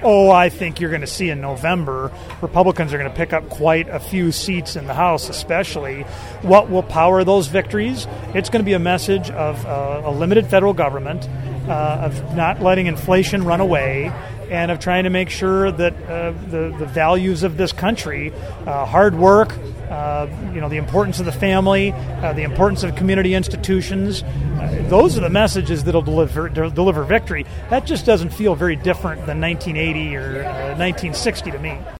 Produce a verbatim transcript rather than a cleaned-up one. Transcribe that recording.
oh, I think you're going to see in November, Republicans are going to pick up quite a few seats in the House, especially. What will power those victories? It's going to be a message of uh, a limited federal government, uh, of not letting inflation run away, and of trying to make sure that uh, the, the values of this country, uh, hard work, uh, you know, the importance of the family, uh, the importance of community institutions, uh, those are the messages that'll deliver deliver victory. That just doesn't feel very different than nineteen eighty or uh, nineteen sixty to me.